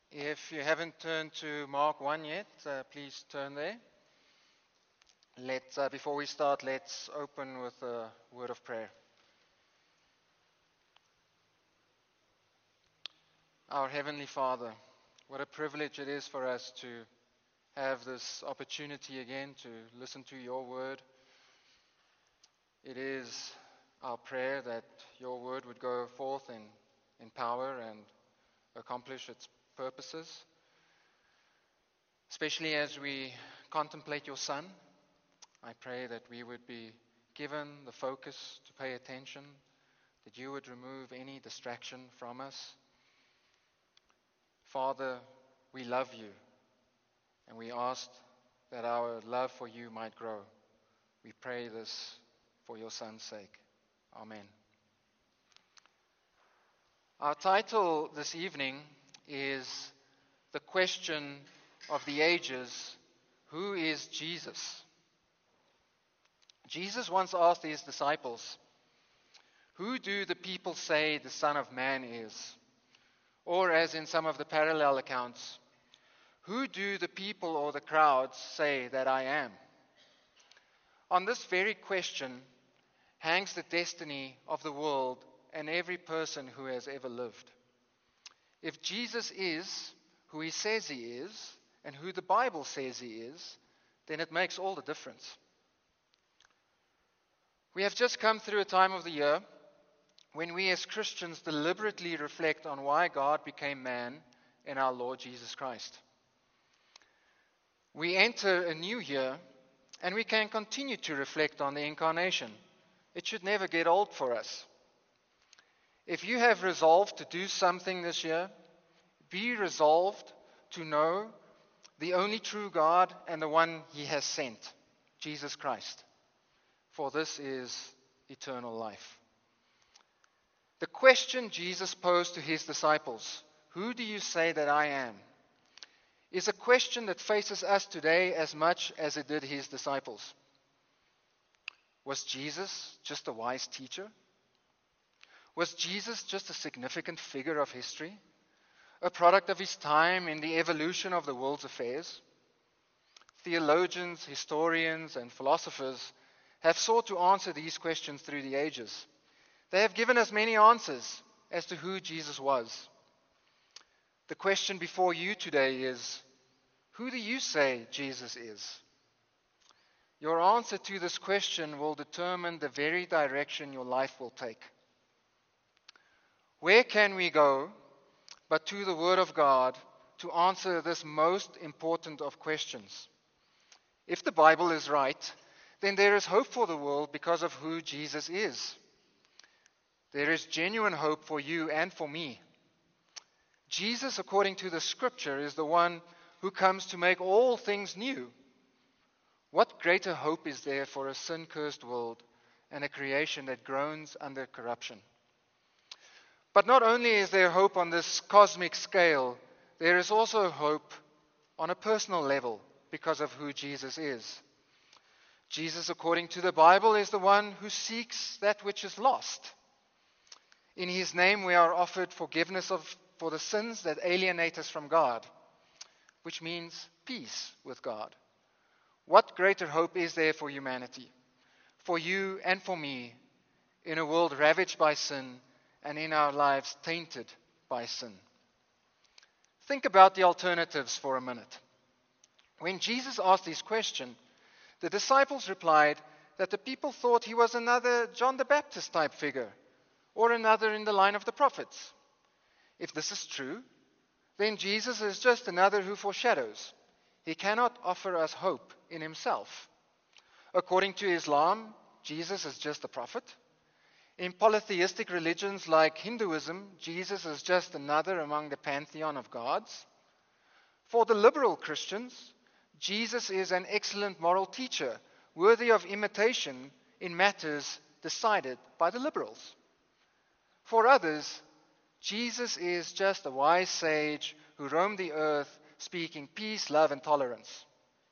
If you haven't turned to Mark 1 yet, please turn there. Before we start, let's open with a word of prayer. Our Heavenly Father, what a privilege it is for us to have this opportunity again to listen to your word. It is our prayer that your word would go forth in power and accomplish its purposes, especially as we contemplate your Son. I pray that we would be given the focus to pay attention, that you would remove any distraction from us. Father, we love you, and we ask that our love for you might grow. We pray this for your Son's sake. Amen. Our title this evening is The Question of the Ages: Who is Jesus? Jesus once asked his disciples, "Who do the people say the Son of Man is?" Or, as in some of the parallel accounts, "Who do the people or the crowds say that I am?" On this very question hangs the destiny of the world and every person who has ever lived. If Jesus is who he says he is, and who the Bible says he is, then it makes all the difference. We have just come through a time of the year when we as Christians deliberately reflect on why God became man in our Lord Jesus Christ. We enter a new year and we can continue to reflect on the incarnation. It should never get old for us. If you have resolved to do something this year, be resolved to know the only true God and the one he has sent, Jesus Christ. For this is eternal life. The question Jesus posed to his disciples, "Who do you say that I am?" is a question that faces us today as much as it did his disciples. Was Jesus just a wise teacher? Was Jesus just a significant figure of history? A product of his time in the evolution of the world's affairs? Theologians, historians, and philosophers have sought to answer these questions through the ages. They have given us many answers as to who Jesus was. The question before you today is, who do you say Jesus is? Your answer to this question will determine the very direction your life will take. Where can we go but to the Word of God to answer this most important of questions? If the Bible is right, then there is hope for the world because of who Jesus is. There is genuine hope for you and for me. Jesus, according to the Scripture, is the one who comes to make all things new. What greater hope is there for a sin-cursed world and a creation that groans under corruption? But not only is there hope on this cosmic scale, there is also hope on a personal level because of who Jesus is. Jesus, according to the Bible, is the one who seeks that which is lost. In his name we are offered forgiveness for the sins that alienate us from God, which means peace with God. What greater hope is there for humanity, for you and for me, in a world ravaged by sin and in our lives tainted by sin? Think about the alternatives for a minute. When Jesus asked this question, the disciples replied that the people thought he was another John the Baptist type figure, or another in the line of the prophets. If this is true, then Jesus is just another who foreshadows. He cannot offer us hope in himself. According to Islam, Jesus is just a prophet. In polytheistic religions like Hinduism, Jesus is just another among the pantheon of gods. For the liberal Christians, Jesus is an excellent moral teacher, worthy of imitation in matters decided by the liberals. For others, Jesus is just a wise sage who roamed the earth speaking peace, love, and tolerance.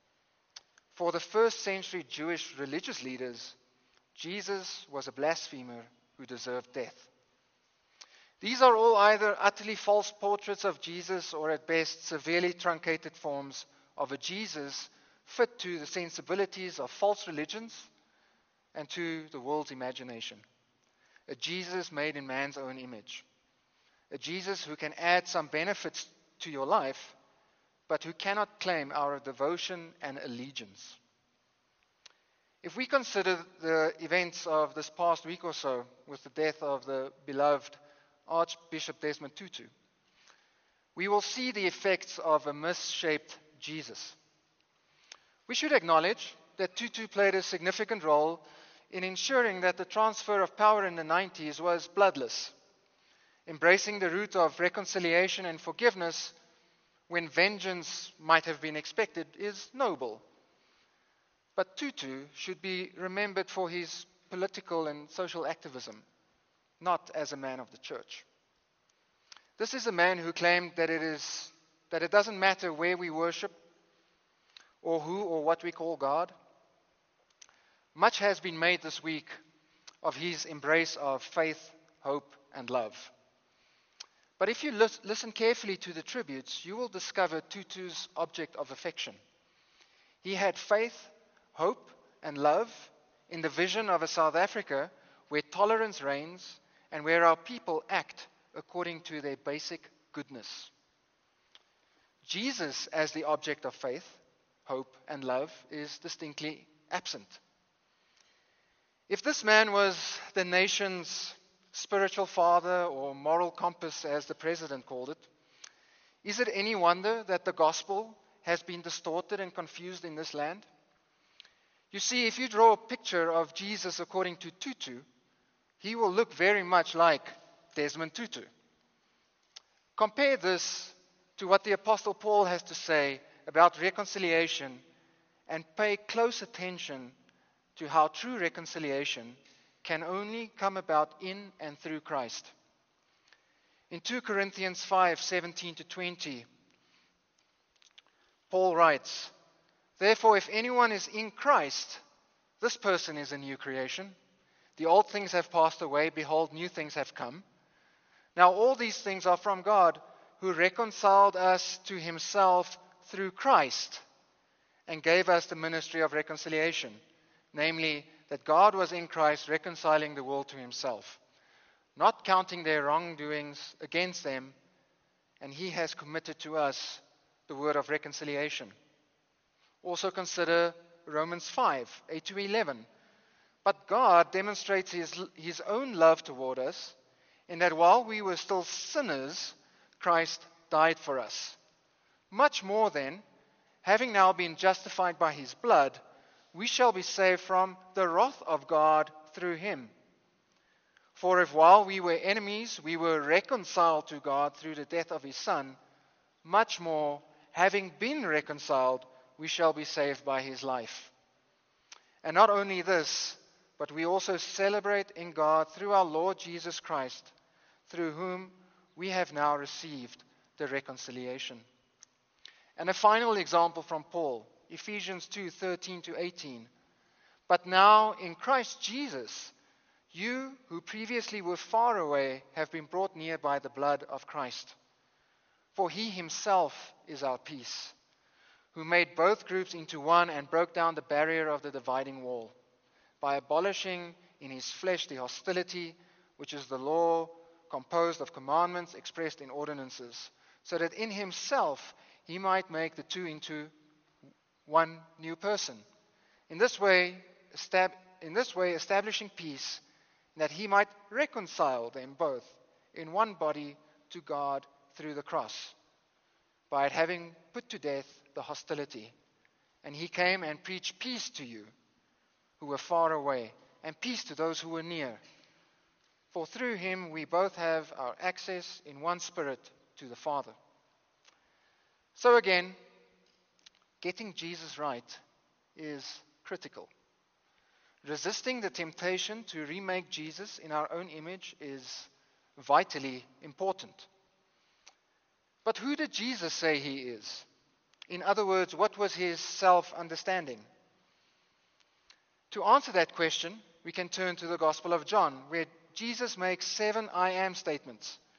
For the first century Jewish religious leaders, Jesus was a blasphemer who deserved death. These are all either utterly false portraits of Jesus or at best severely truncated forms of a Jesus fit to the sensibilities of false religions and to the world's imagination. A Jesus made in man's own image. A Jesus who can add some benefits to your life, but who cannot claim our devotion and allegiance. If we consider the events of this past week or so with the death of the beloved Archbishop Desmond Tutu, we will see the effects of a misshaped Jesus. We should acknowledge that Tutu played a significant role in ensuring that the transfer of power in the 90s was bloodless, embracing the route of reconciliation and forgiveness when vengeance might have been expected is noble. But Tutu should be remembered for his political and social activism, not as a man of the church. This is a man who claimed that it doesn't matter where we worship or who or what we call God. Much has been made this week of his embrace of faith, hope, and love. But if you listen carefully to the tributes, you will discover Tutu's object of affection. He had faith, hope, and love in the vision of a South Africa where tolerance reigns and where our people act according to their basic goodness. Jesus, as the object of faith, hope, and love, is distinctly absent. If this man was the nation's spiritual father or moral compass, as the president called it, is it any wonder that the gospel has been distorted and confused in this land? You see, if you draw a picture of Jesus according to Tutu, he will look very much like Desmond Tutu. Compare this to what the Apostle Paul has to say about reconciliation and pay close attention to how true reconciliation can only come about in and through Christ. In 2 Corinthians 5:17-20, Paul writes, "Therefore, if anyone is in Christ, this person is a new creation. The old things have passed away. Behold, new things have come. Now all these things are from God, who reconciled us to himself through Christ and gave us the ministry of reconciliation, namely, that God was in Christ reconciling the world to himself, not counting their wrongdoings against them, and he has committed to us the word of reconciliation." Also consider Romans 5:8-11. But God demonstrates his own love toward us in that while we were still sinners, Christ died for us. Much more then, having now been justified by his blood, we shall be saved from the wrath of God through him. For if while we were enemies, we were reconciled to God through the death of his Son, much more, having been reconciled, we shall be saved by his life. And not only this, but we also celebrate in God through our Lord Jesus Christ, through whom we have now received the reconciliation. And a final example from Paul, Ephesians 2:13-18. But now in Christ Jesus, you who previously were far away have been brought near by the blood of Christ. For he himself is our peace, who made both groups into one and broke down the barrier of the dividing wall, by abolishing in his flesh the hostility, which is the law composed of commandments expressed in ordinances, so that in himself he might make the two into one new person. In this way establishing peace, that he might reconcile them both in one body to God through the cross, by having put to death the hostility. And he came and preached peace to you who were far away, and peace to those who were near. For through him we both have our access in one spirit to the Father. So again, getting Jesus right is critical. Resisting the temptation to remake Jesus in our own image is vitally important. But who did Jesus say he is? In other words, what was his self-understanding? To answer that question, we can turn to the Gospel of John, where Jesus makes 7 I am statements,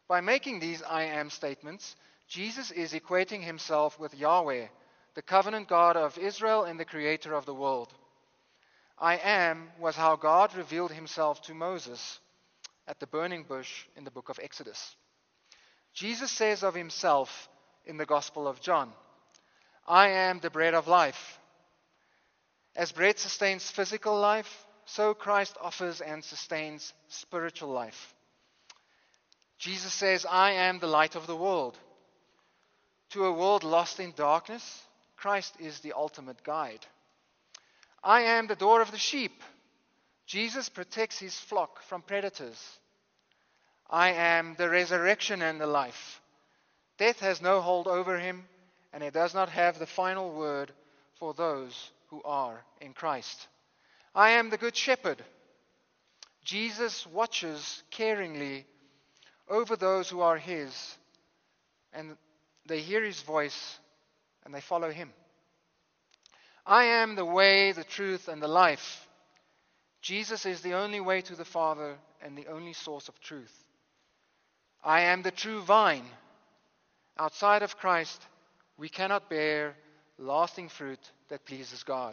By making these I am statements, Jesus is equating himself with Yahweh, the covenant God of Israel and the creator of the world. I am was how God revealed himself to Moses at the burning bush in the book of Exodus. Jesus says of himself in the Gospel of John, I am the bread of life. As bread sustains physical life, so Christ offers and sustains spiritual life. Jesus says, I am the light of the world. To a world lost in darkness, Christ is the ultimate guide. I am the door of the sheep. Jesus protects his flock from predators. I am the resurrection and the life. Death has no hold over him, and it does not have the final word for those who are in Christ. I am the good shepherd. Jesus watches caringly over those who are his, and they hear his voice and they follow him. I am the way, the truth, and the life. Jesus is the only way to the Father and the only source of truth. I am the true vine. Outside of Christ, we cannot bear lasting fruit that pleases God.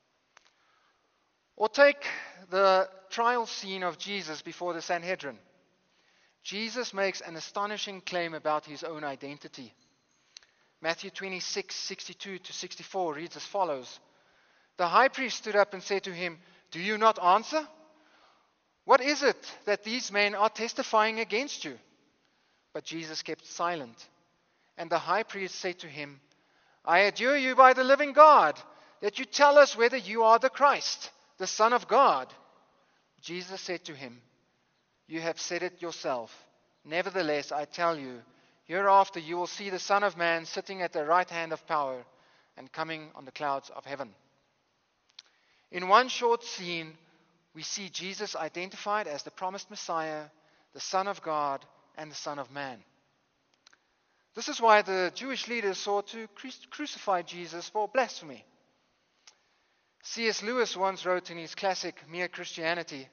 Or take the trial scene of Jesus before the Sanhedrin. Jesus makes an astonishing claim about his own identity. Matthew 26:62-64 reads as follows. The high priest stood up and said to him, Do you not answer? What is it that these men are testifying against you? But Jesus kept silent. And the high priest said to him, I adjure you by the living God, that you tell us whether you are the Christ, the Son of God. Jesus said to him, You have said it yourself. Nevertheless, I tell you, hereafter you will see the Son of Man sitting at the right hand of power and coming on the clouds of heaven. In one short scene, we see Jesus identified as the promised Messiah, the Son of God, and the Son of Man. This is why the Jewish leaders sought to crucify Jesus for blasphemy. C.S. Lewis once wrote in his classic Mere Christianity,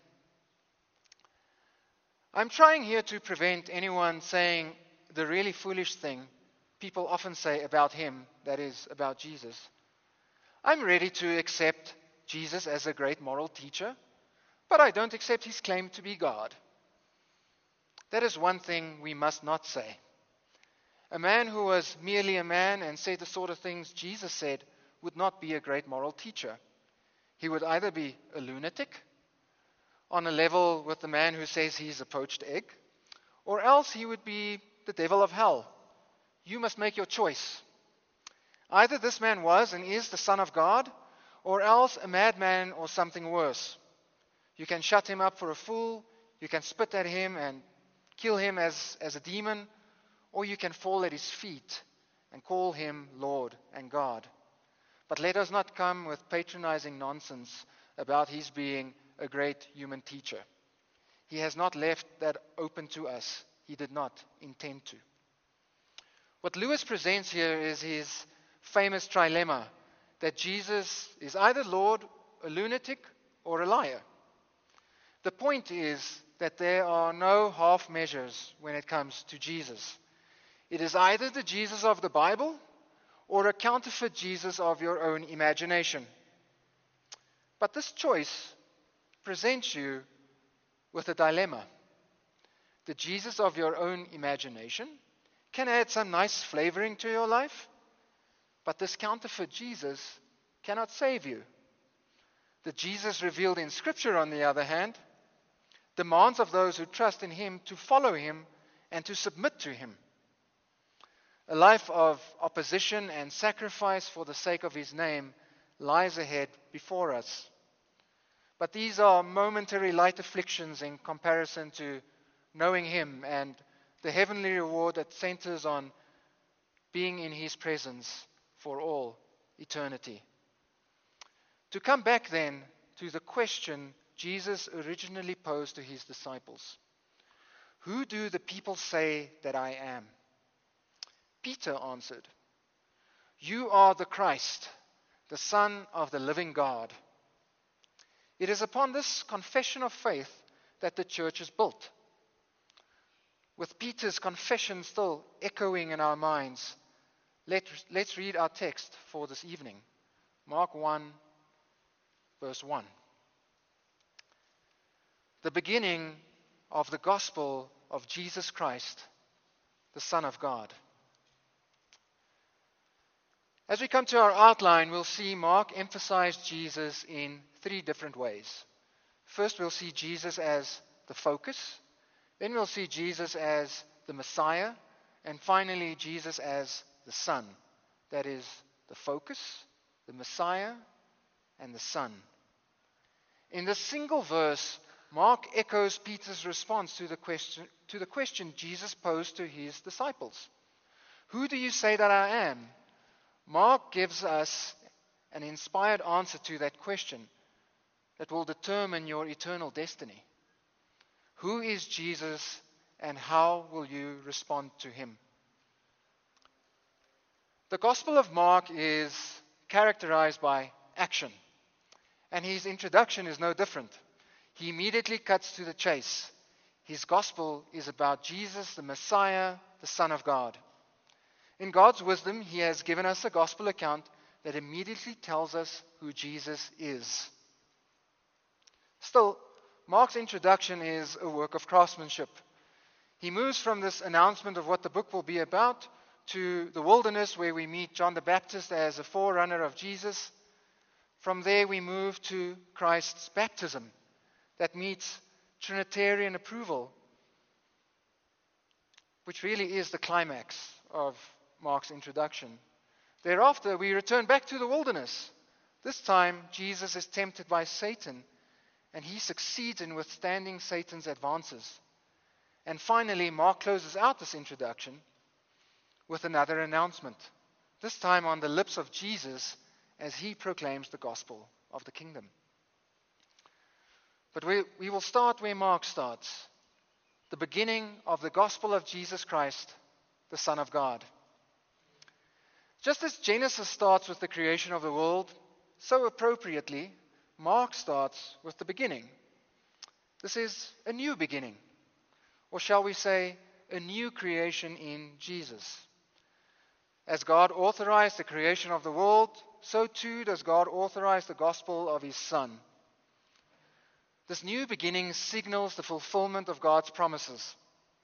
I'm trying here to prevent anyone saying the really foolish thing people often say about him, that is, about Jesus. I'm ready to accept Jesus as a great moral teacher, but I don't accept his claim to be God. That is one thing we must not say. A man who was merely a man and said the sort of things Jesus said would not be a great moral teacher. He would either be a lunatic, on a level with the man who says he's a poached egg, or else he would be the devil of hell. You must make your choice. Either this man was and is the Son of God, or else a madman or something worse. You can shut him up for a fool, you can spit at him and kill him as a demon, or you can fall at his feet and call him Lord and God. But let us not come with patronizing nonsense about his being a great human teacher. He has not left that open to us. He did not intend to. What Lewis presents here is his famous trilemma that Jesus is either Lord, a lunatic, or a liar. The point is that there are no half measures when it comes to Jesus. It is either the Jesus of the Bible or a counterfeit Jesus of your own imagination. But this choice presents you with a dilemma. The Jesus of your own imagination can add some nice flavoring to your life, but this counterfeit Jesus cannot save you. The Jesus revealed in Scripture, on the other hand, demands of those who trust in him to follow him and to submit to him. A life of opposition and sacrifice for the sake of his name lies ahead before us. But these are momentary light afflictions in comparison to knowing him and the heavenly reward that centers on being in his presence for all eternity. To come back then to the question Jesus originally posed to his disciples. Who do the people say that I am? Peter answered, You are the Christ, the Son of the living God. It is upon this confession of faith that the church is built. With Peter's confession still echoing in our minds, let's read our text for this evening. Mark 1, verse 1. The beginning of the gospel of Jesus Christ, the Son of God. As we come to our outline, we'll see Mark emphasize Jesus in three different ways. First, we'll see Jesus as the focus. Then we'll see Jesus as the Messiah. And finally, Jesus as the Son. That is, the focus, the Messiah, and the Son. In this single verse, Mark echoes Peter's response to the question Jesus posed to his disciples. Who do you say that I am? Mark gives us an inspired answer to that question that will determine your eternal destiny. Who is Jesus, and how will you respond to him? The Gospel of Mark is characterized by action, and his introduction is no different. He immediately cuts to the chase. His Gospel is about Jesus, the Messiah, the Son of God. In God's wisdom, he has given us a Gospel account that immediately tells us who Jesus is. Still, Mark's introduction is a work of craftsmanship. He moves from this announcement of what the book will be about to the wilderness where we meet John the Baptist as a forerunner of Jesus. From there we move to Christ's baptism that meets Trinitarian approval, which really is the climax of Mark's introduction. Thereafter we return back to the wilderness. This time Jesus is tempted by Satan, and he succeeds in withstanding Satan's advances. And finally, Mark closes out this introduction with another announcement, this time on the lips of Jesus as he proclaims the gospel of the kingdom. But we will start where Mark starts, the beginning of the gospel of Jesus Christ, the Son of God. Just as Genesis starts with the creation of the world, so appropriately, Mark starts with the beginning. This is a new beginning, or shall we say, a new creation in Jesus. As God authorized the creation of the world, so too does God authorize the gospel of his Son. This new beginning signals the fulfillment of God's promises.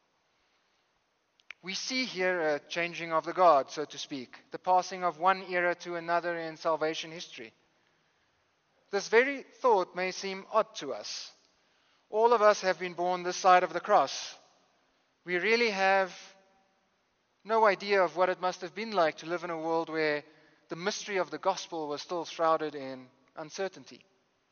We see here a changing of the guard, so to speak, the passing of one era to another in salvation history. This very thought may seem odd to us. All of us have been born this side of the cross. We really have no idea of what it must have been like to live in a world where the mystery of the gospel was still shrouded in uncertainty.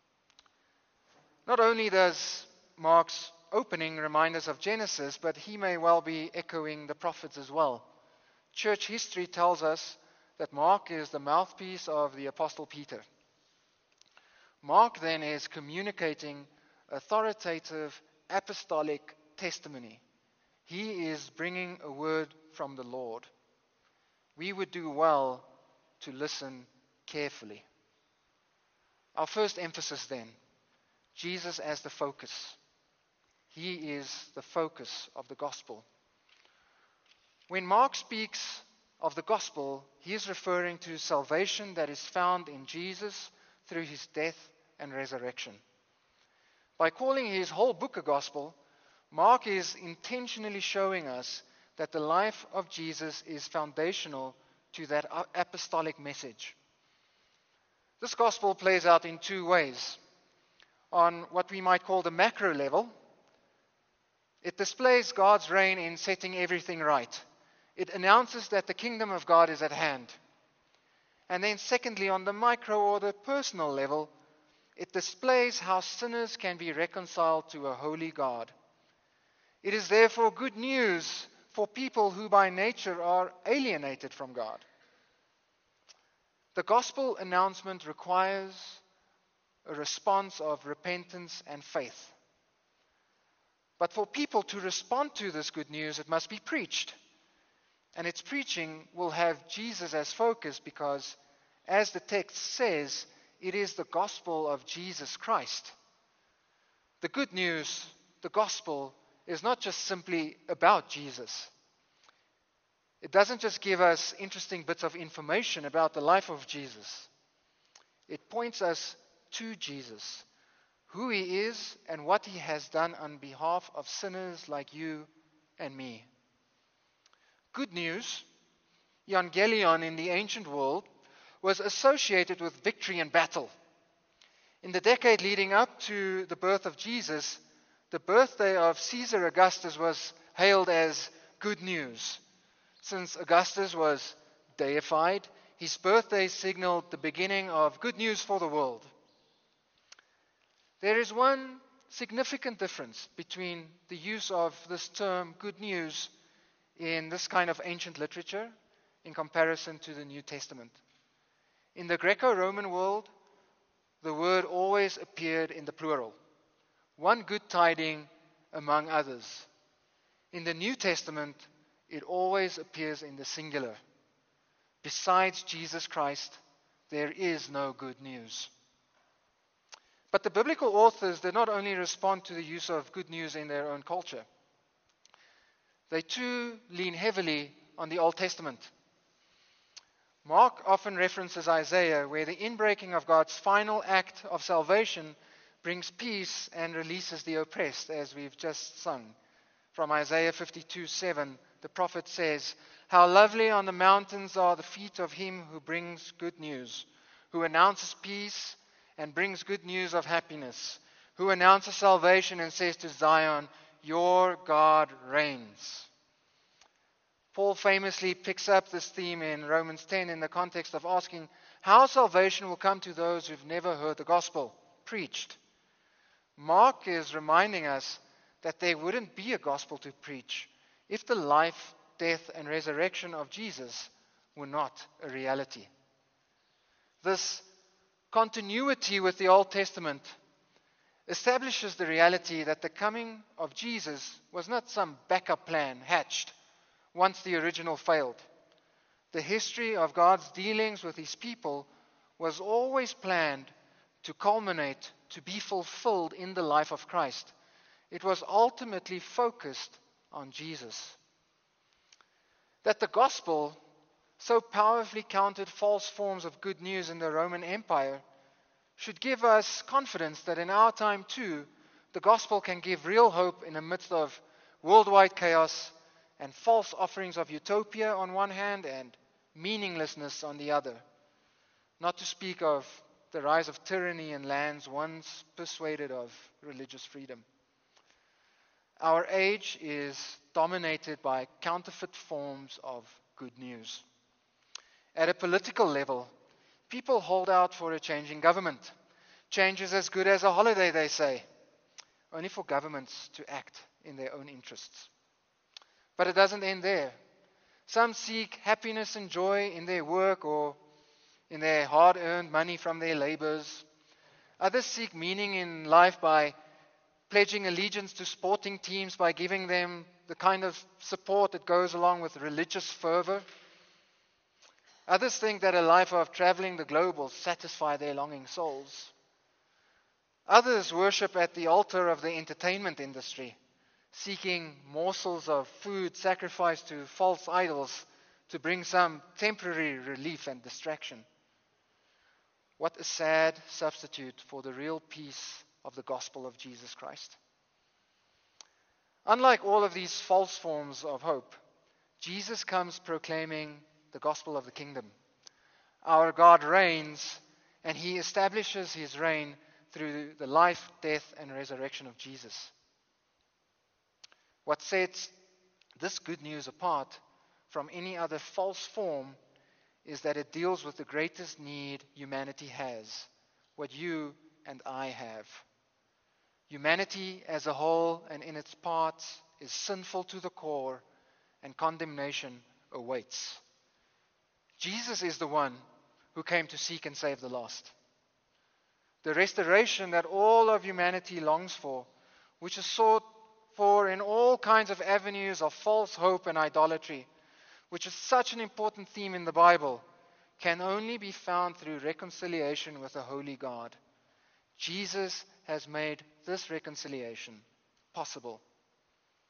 Not only does Mark's opening remind us of Genesis, but he may well be echoing the prophets as well. Church history tells us that Mark is the mouthpiece of the Apostle Peter. Mark then is communicating authoritative apostolic testimony. He is bringing a word from the Lord. We would do well to listen carefully. Our first emphasis then, Jesus as the focus. He is the focus of the gospel. When Mark speaks of the gospel, he is referring to salvation that is found in Jesus through his death and resurrection. By calling his whole book a gospel, Mark is intentionally showing us that the life of Jesus is foundational to that apostolic message. This gospel plays out in two ways. On what we might call the macro level, it displays God's reign in setting everything right. It announces that the kingdom of God is at hand. And then secondly, on the micro or the personal level, it displays how sinners can be reconciled to a holy God. It is therefore good news for people who by nature are alienated from God. The gospel announcement requires a response of repentance and faith. But for people to respond to this good news, it must be preached. And its preaching will have Jesus as focus because, as the text says, it is the gospel of Jesus Christ. The good news, the gospel, is not just simply about Jesus. It doesn't just give us interesting bits of information about the life of Jesus. It points us to Jesus, who he is and what he has done on behalf of sinners like you and me. Good news, Evangelion in the ancient world, was associated with victory and battle. In the decade leading up to the birth of Jesus, the birthday of Caesar Augustus was hailed as good news. Since Augustus was deified, his birthday signaled the beginning of good news for the world. There is one significant difference between the use of this term good news in this kind of ancient literature in comparison to the New Testament. In the Greco-Roman world, the word always appeared in the plural, one good tiding among others. In the New Testament, it always appears in the singular. Besides Jesus Christ, there is no good news. But the biblical authors did not only respond to the use of good news in their own culture. They too lean heavily on the Old Testament. Mark often references Isaiah, where the inbreaking of God's final act of salvation brings peace and releases the oppressed, as we've just sung. From Isaiah 52:7, the prophet says, "How lovely on the mountains are the feet of him who brings good news, who announces peace and brings good news of happiness, who announces salvation and says to Zion, your God reigns." Paul famously picks up this theme in Romans 10 in the context of asking how salvation will come to those who've never heard the gospel preached. Mark is reminding us that there wouldn't be a gospel to preach if the life, death, and resurrection of Jesus were not a reality. This continuity with the Old Testament establishes the reality that the coming of Jesus was not some backup plan hatched once the original failed. The history of God's dealings with his people was always planned to culminate, to be fulfilled in the life of Christ. It was ultimately focused on Jesus. That the gospel so powerfully countered false forms of good news in the Roman Empire should give us confidence that in our time too, the gospel can give real hope in the midst of worldwide chaos and false offerings of utopia on one hand and meaninglessness on the other. Not to speak of the rise of tyranny in lands once persuaded of religious freedom. Our age is dominated by counterfeit forms of good news. At a political level, people hold out for a changing government. Change is as good as a holiday, they say, only for governments to act in their own interests. But it doesn't end there. Some seek happiness and joy in their work or in their hard-earned money from their labors. Others seek meaning in life by pledging allegiance to sporting teams, by giving them the kind of support that goes along with religious fervor. Others think that a life of traveling the globe will satisfy their longing souls. Others worship at the altar of the entertainment industry, seeking morsels of food sacrificed to false idols to bring some temporary relief and distraction. What a sad substitute for the real peace of the gospel of Jesus Christ. Unlike all of these false forms of hope, Jesus comes proclaiming the gospel of the kingdom. Our God reigns, and he establishes his reign through the life, death, and resurrection of Jesus. What sets this good news apart from any other false form is that it deals with the greatest need humanity has, what you and I have. Humanity as a whole and in its parts is sinful to the core, and condemnation awaits. Jesus is the one who came to seek and save the lost. The restoration that all of humanity longs for, which is sought for in all kinds of avenues of false hope and idolatry, which is such an important theme in the Bible, can only be found through reconciliation with a holy God. Jesus has made this reconciliation possible.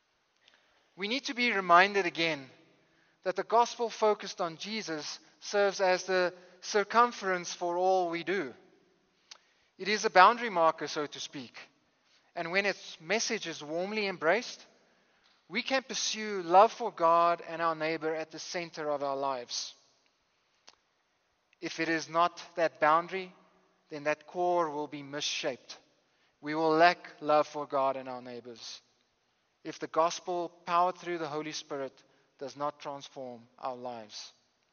we need to be reminded again that the gospel focused on Jesus serves as the circumference for all we do. It is a boundary marker, so to speak. And when its message is warmly embraced, we can pursue love for God and our neighbor at the center of our lives. If it is not that boundary, then that core will be misshaped. We will lack love for God and our neighbors if the gospel, powered through the Holy Spirit, does not transform our lives.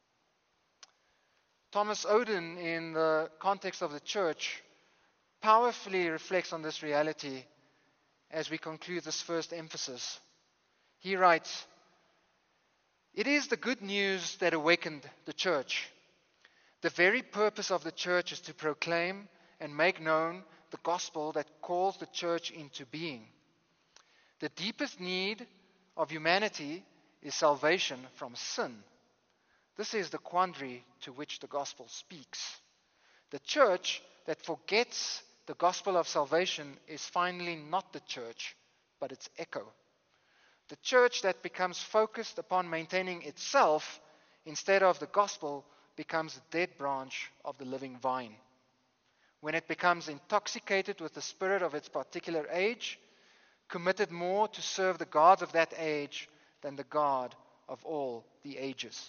Thomas Oden, in the context of the church, powerfully reflects on this reality as we conclude this first emphasis. He writes, "It is the good news that awakened the church. The very purpose of the church is to proclaim and make known the gospel that calls the church into being. The deepest need of humanity is salvation from sin. This is the quandary to which the gospel speaks. The church that forgets the gospel of salvation is finally not the church, but its echo. The church that becomes focused upon maintaining itself instead of the gospel becomes a dead branch of the living vine. When it becomes intoxicated with the spirit of its particular age, committed more to serve the gods of that age than the God of all the ages."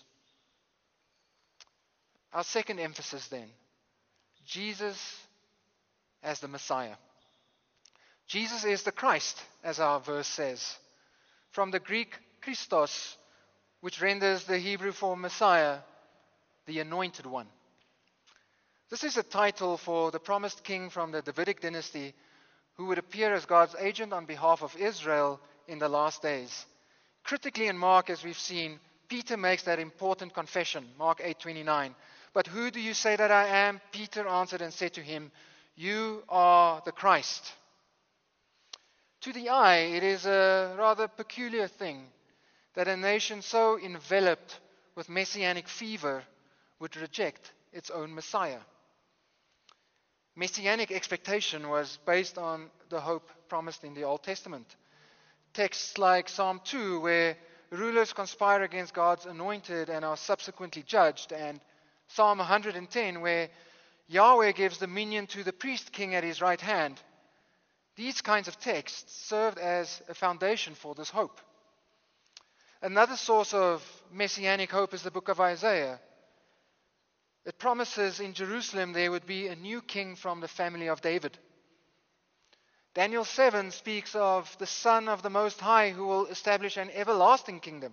Our second emphasis then, Jesus as the Messiah. Jesus is the Christ, as our verse says, from the Greek Christos, which renders the Hebrew for Messiah, the Anointed One. This is a title for the promised king from the Davidic dynasty who would appear as God's agent on behalf of Israel in the last days. Critically in Mark, as we've seen, Peter makes that important confession, Mark 8:29. "But who do you say that I am?" Peter answered and said to him, "You are the Christ." To the eye, it is a rather peculiar thing that a nation so enveloped with messianic fever would reject its own Messiah. Messianic expectation was based on the hope promised in the Old Testament. Texts like Psalm 2, where rulers conspire against God's anointed and are subsequently judged, and Psalm 110, where Yahweh gives dominion to the priest king at his right hand. These kinds of texts served as a foundation for this hope. Another source of messianic hope is the book of Isaiah. It promises in Jerusalem there would be a new king from the family of David. Daniel 7 speaks of the Son of the Most High who will establish an everlasting kingdom.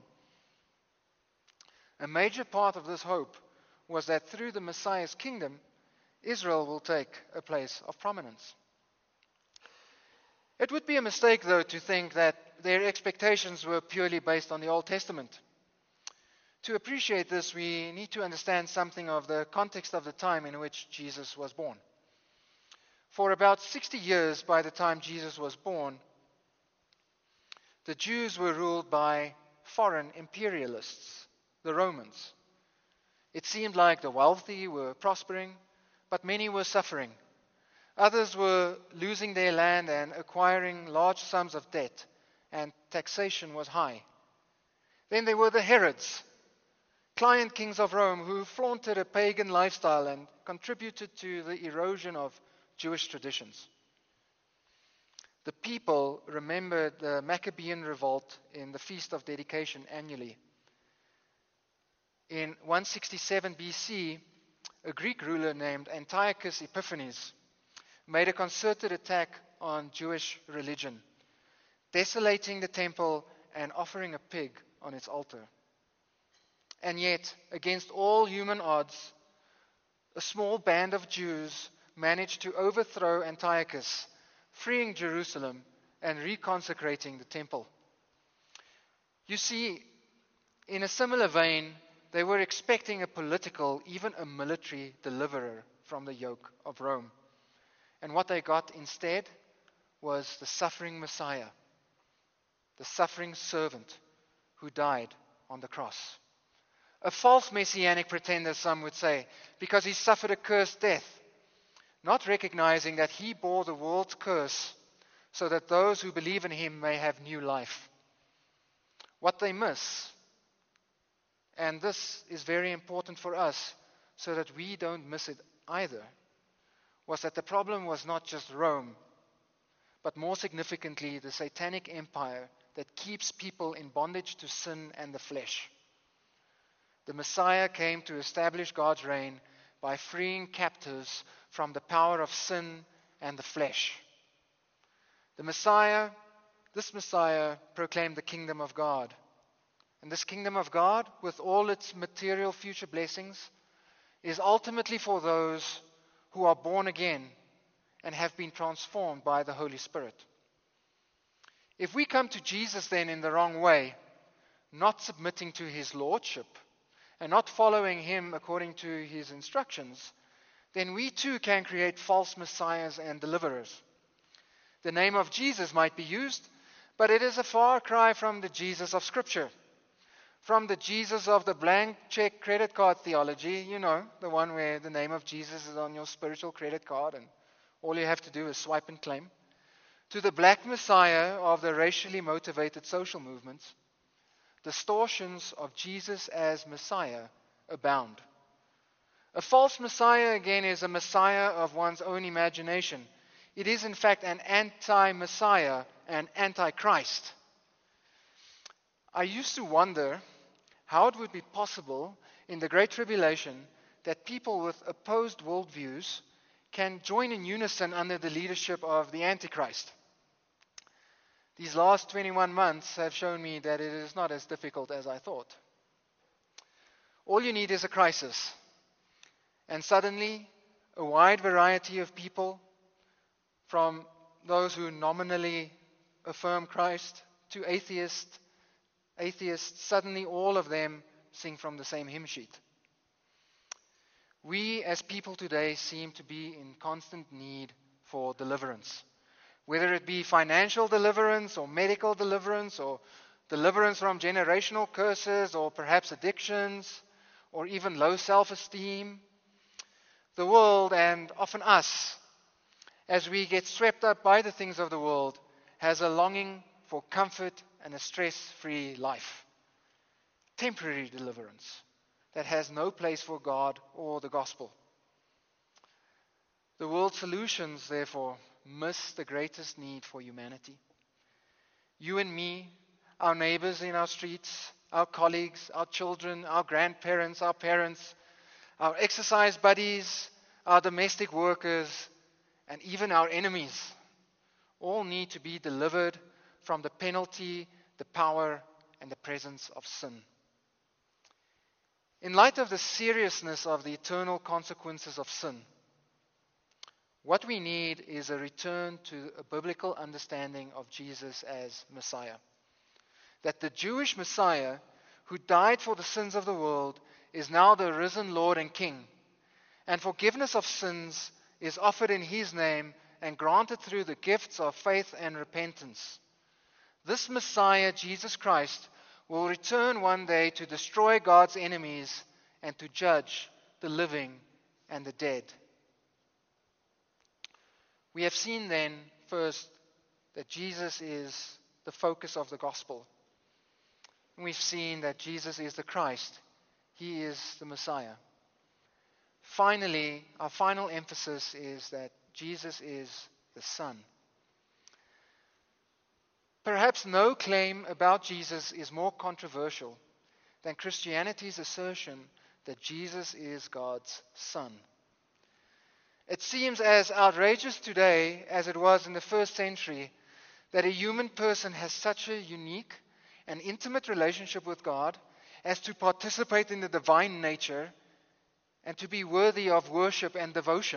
A major part of this hope was that through the Messiah's kingdom, Israel will take a place of prominence. It would be a mistake, though, to think that their expectations were purely based on the Old Testament. To appreciate this, we need to understand something of the context of the time in which Jesus was born. For about 60 years by the time Jesus was born, the Jews were ruled by foreign imperialists, the Romans. It seemed like the wealthy were prospering, but many were suffering. Others were losing their land and acquiring large sums of debt, and taxation was high. Then there were the Herods, client kings of Rome, who flaunted a pagan lifestyle and contributed to the erosion of Jewish traditions. The people remembered the Maccabean revolt in the Feast of Dedication annually. In 167 BC, a Greek ruler named Antiochus Epiphanes made a concerted attack on Jewish religion, desolating the temple and offering a pig on its altar. And yet, against all human odds, a small band of Jews managed to overthrow Antiochus, freeing Jerusalem and reconsecrating the temple. You see, in a similar vein, they were expecting a political, even a military deliverer from the yoke of Rome. And what they got instead was the suffering Messiah, the suffering servant who died on the cross. A false messianic pretender, some would say, because he suffered a cursed death, not recognizing that he bore the world's curse so that those who believe in him may have new life. what they miss, and this is very important for us so that we don't miss it either, was that the problem was not just Rome, but more significantly, the satanic empire that keeps people in bondage to sin and the flesh. The Messiah came to establish God's reign by freeing captives from the power of sin and the flesh. This Messiah proclaimed the kingdom of God. And this kingdom of God, with all its material future blessings, is ultimately for those who are born again and have been transformed by the Holy Spirit. If we come to Jesus then in the wrong way, not submitting to his lordship and not following him according to his instructions, then we too can create false messiahs and deliverers. The name of Jesus might be used, but it is a far cry from the Jesus of Scripture, from the Jesus of the blank check credit card theology, the one where the name of Jesus is on your spiritual credit card and all you have to do is swipe and claim, to the black messiah of the racially motivated social movements. Distortions of Jesus as Messiah abound. A false Messiah, again, is a Messiah of one's own imagination. It is, in fact, an anti-Messiah, an anti-Christ. I used to wonder how it would be possible in the Great Tribulation that people with opposed worldviews can join in unison under the leadership of the Antichrist. These last 21 months have shown me that it is not as difficult as I thought. All you need is a crisis. And suddenly, a wide variety of people, from those who nominally affirm Christ to atheists, suddenly all of them sing from the same hymn sheet. We as people today seem to be in constant need for deliverance. Whether it be financial deliverance or medical deliverance or deliverance from generational curses or perhaps addictions or even low self-esteem. The world, and often us, as we get swept up by the things of the world, has a longing for comfort and a stress-free life. Temporary deliverance that has no place for God or the gospel. The world's solutions, therefore, miss the greatest need for humanity. You and me, our neighbors in our streets, our colleagues, our children, our grandparents, our parents, our exercise buddies, our domestic workers, and even our enemies all need to be delivered from the penalty, the power, and the presence of sin. In light of the seriousness of the eternal consequences of sin, what we need is a return to a biblical understanding of Jesus as Messiah. That the Jewish Messiah, who died for the sins of the world, is now the risen Lord and King. And forgiveness of sins is offered in His name and granted through the gifts of faith and repentance. This Messiah, Jesus Christ, will return one day to destroy God's enemies and to judge the living and the dead. We have seen then, first, that Jesus is the focus of the gospel. We've seen that Jesus is the Christ. He is the Messiah. Finally, our final emphasis is that Jesus is the Son. Perhaps no claim about Jesus is more controversial than Christianity's assertion that Jesus is God's Son. It seems as outrageous today as it was in the first century that a human person has such a unique and intimate relationship with God as to participate in the divine nature and to be worthy of worship and devotion.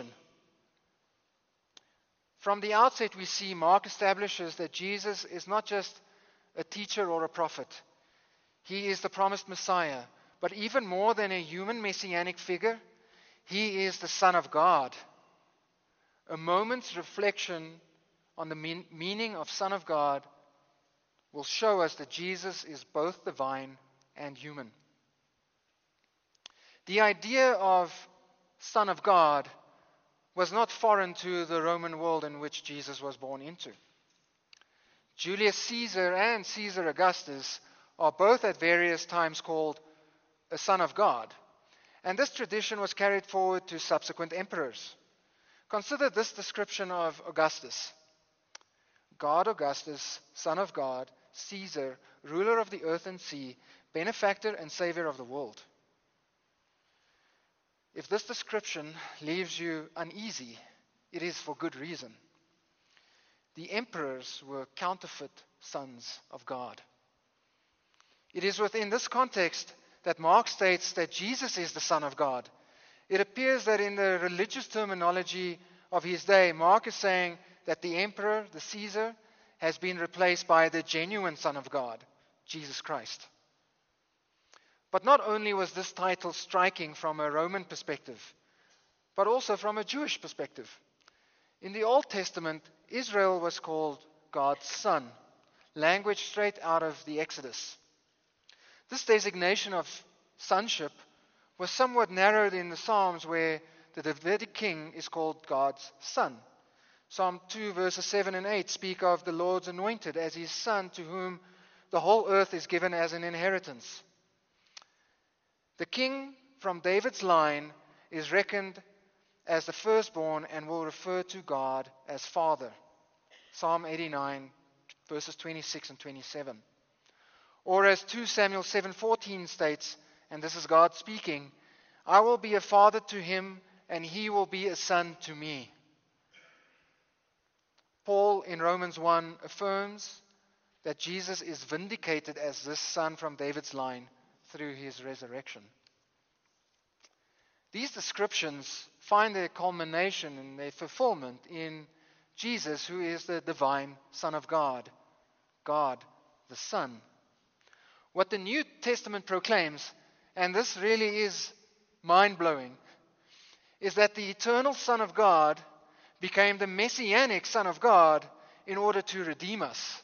From the outset, we see Mark establishes that Jesus is not just a teacher or a prophet. He is the promised Messiah, but even more than a human messianic figure, He is the Son of God. A moment's reflection on the meaning of Son of God will show us that Jesus is both divine and human. The idea of Son of God was not foreign to the Roman world in which Jesus was born into. Julius Caesar and Caesar Augustus are both at various times called a son of God. And this tradition was carried forward to subsequent emperors. Consider this description of Augustus. God Augustus, son of God, Caesar, ruler of the earth and sea, benefactor and savior of the world. If this description leaves you uneasy, it is for good reason. The emperors were counterfeit sons of God. It is within this context that Mark states that Jesus is the Son of God. It appears that in the religious terminology of his day, Mark is saying that the emperor, the Caesar, has been replaced by the genuine Son of God, Jesus Christ. But not only was this title striking from a Roman perspective, but also from a Jewish perspective. In the Old Testament, Israel was called God's son, language straight out of the Exodus. This designation of sonship was somewhat narrowed in the Psalms, where the Davidic king is called God's son. Psalm 2 verses 7 and 8 speak of the Lord's anointed as his son, to whom the whole earth is given as an inheritance. The king from David's line is reckoned as the firstborn and will refer to God as Father. Psalm 89 verses 26 and 27. Or as 2 Samuel 7:14 states, and this is God speaking, I will be a father to him, and he will be a son to me. Paul in Romans 1 affirms that Jesus is vindicated as this son from David's line through his resurrection. These descriptions find their culmination and their fulfillment in Jesus, who is the divine Son of God, God the Son. What the New Testament proclaims, and this really is mind-blowing, is that the eternal Son of God became the messianic Son of God in order to redeem us.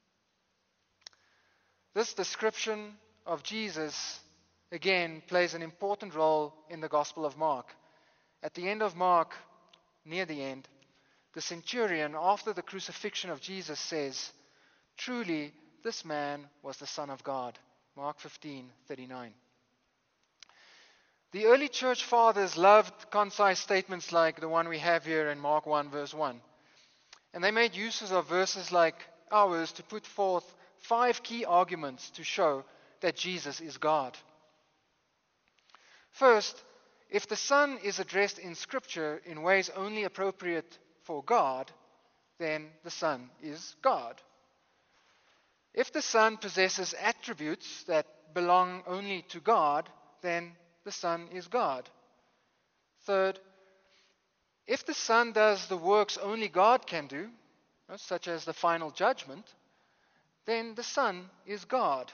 This description of Jesus, again, plays an important role in the Gospel of Mark. At the end of Mark, near the end, the centurion, after the crucifixion of Jesus, says, truly, this man was the Son of God. Mark 15:39. The early church fathers loved concise statements like the one we have here in Mark 1 verse 1. And they made uses of verses like ours to put forth 5 key arguments to show that Jesus is God. First, if the Son is addressed in Scripture in ways only appropriate for God, then the Son is God. If the Son possesses attributes that belong only to God, then the Son is God. Third, if the Son does the works only God can do, such as the final judgment, then the Son is God.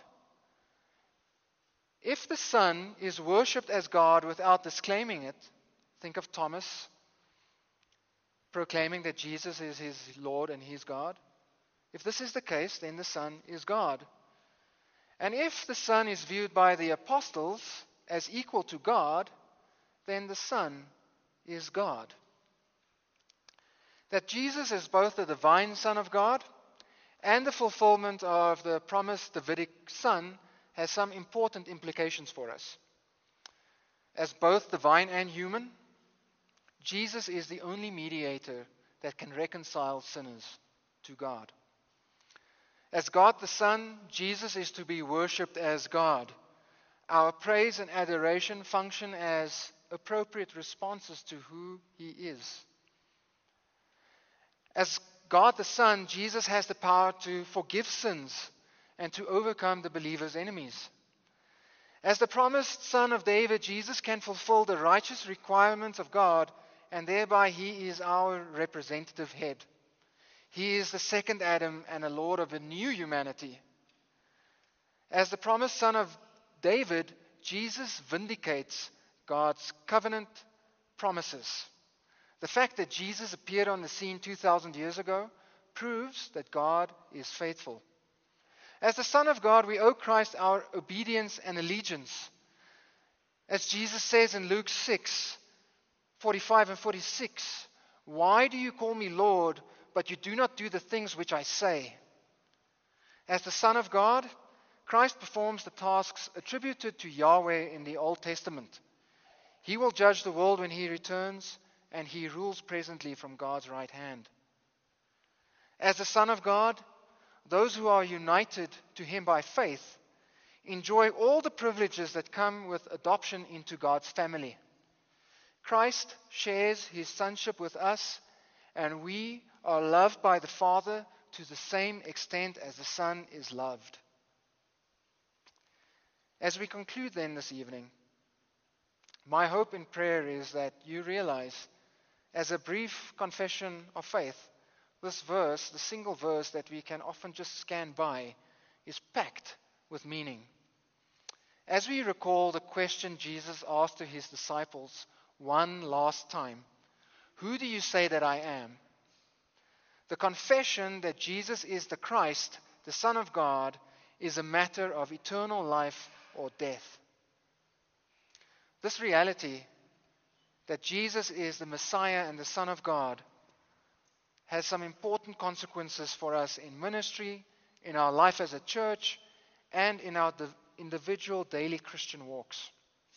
If the Son is worshipped as God without disclaiming it, think of Thomas proclaiming that Jesus is his Lord and his God. If this is the case, then the Son is God. And if the Son is viewed by the apostles as equal to God, then the Son is God. That Jesus is both the divine Son of God and the fulfillment of the promised Davidic Son has some important implications for us. As both divine and human, Jesus is the only mediator that can reconcile sinners to God. As God the Son, Jesus is to be worshipped as God. Our praise and adoration function as appropriate responses to who He is. As God the Son, Jesus has the power to forgive sins and to overcome the believer's enemies. As the promised Son of David, Jesus can fulfill the righteous requirements of God, and thereby He is our representative head. He is the second Adam and a Lord of a new humanity. As the promised Son of David, Jesus vindicates God's covenant promises. The fact that Jesus appeared on the scene 2,000 years ago proves that God is faithful. As the Son of God, we owe Christ our obedience and allegiance. As Jesus says in Luke 6:45 and 46, why do you call me Lord, but you do not do the things which I say? As the Son of God, Christ performs the tasks attributed to Yahweh in the Old Testament. He will judge the world when he returns, and he rules presently from God's right hand. As the Son of God, those who are united to him by faith enjoy all the privileges that come with adoption into God's family. Christ shares his sonship with us, and we are loved by the Father to the same extent as the Son is loved. As we conclude then this evening, my hope in prayer is that you realize, as a brief confession of faith, this verse, the single verse that we can often just scan by, is packed with meaning. As we recall the question Jesus asked to his disciples one last time, "Who do you say that I am?" The confession that Jesus is the Christ, the Son of God, is a matter of eternal life or death. This reality, that Jesus is the Messiah and the Son of God, has some important consequences for us in ministry, in our life as a church, and in our individual daily Christian walks.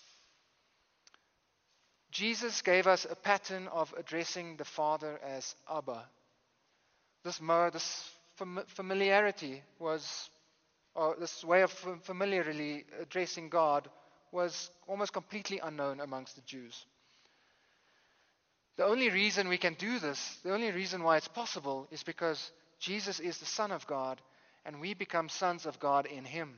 Jesus gave us a pattern of addressing the Father as Abba. This familiarity was, or this way of familiarly addressing God was almost completely unknown amongst the Jews. The only reason we can do this, the only reason why it's possible, is because Jesus is the Son of God, and we become sons of God in him.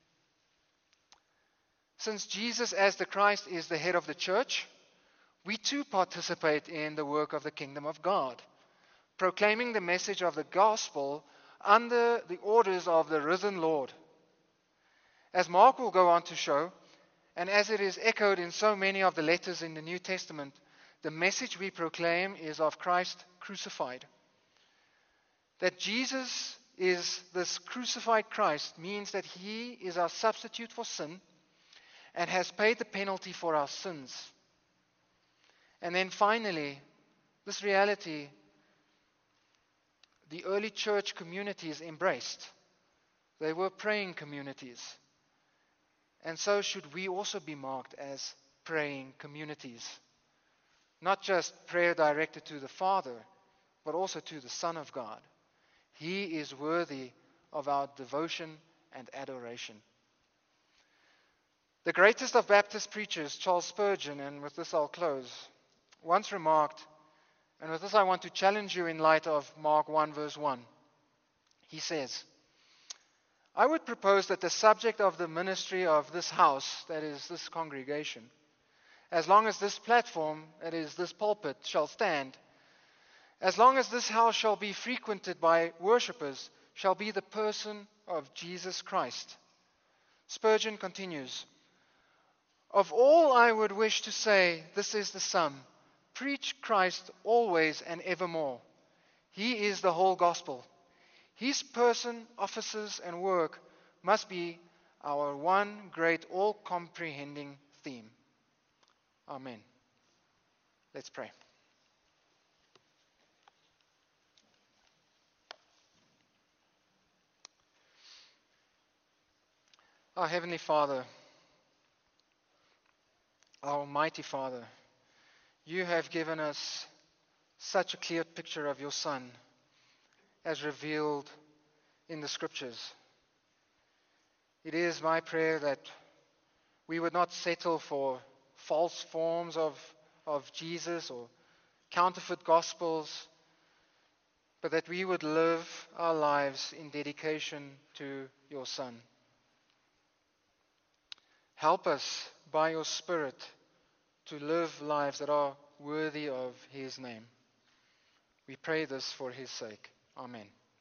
Since Jesus as the Christ is the head of the church, we too participate in the work of the kingdom of God, proclaiming the message of the gospel under the orders of the risen Lord. As Mark will go on to show, and as it is echoed in so many of the letters in the New Testament, the message we proclaim is of Christ crucified. That Jesus is this crucified Christ means that he is our substitute for sin and has paid the penalty for our sins. And then finally, this reality the early church communities embraced. They were praying communities. And so should we also be marked as praying communities. Not just prayer directed to the Father, but also to the Son of God. He is worthy of our devotion and adoration. The greatest of Baptist preachers, Charles Spurgeon, and with this I'll close, once remarked, and with this I want to challenge you in light of Mark 1 verse 1. He says, "I would propose that the subject of the ministry of this house, that is this congregation, as long as this platform, that is this pulpit, shall stand, as long as this house shall be frequented by worshippers, shall be the person of Jesus Christ." Spurgeon continues, "Of all I would wish to say, this is the sum. Preach Christ always and evermore. He is the whole gospel. His person, offices, and work must be our one great all-comprehending theme." Amen. Let's pray. Our Heavenly Father, our Almighty Father, you have given us such a clear picture of your Son as revealed in the Scriptures. It is my prayer that we would not settle for false forms of Jesus or counterfeit gospels, but that we would live our lives in dedication to your Son. Help us by your Spirit to live lives that are worthy of his name. We pray this for his sake. Amen.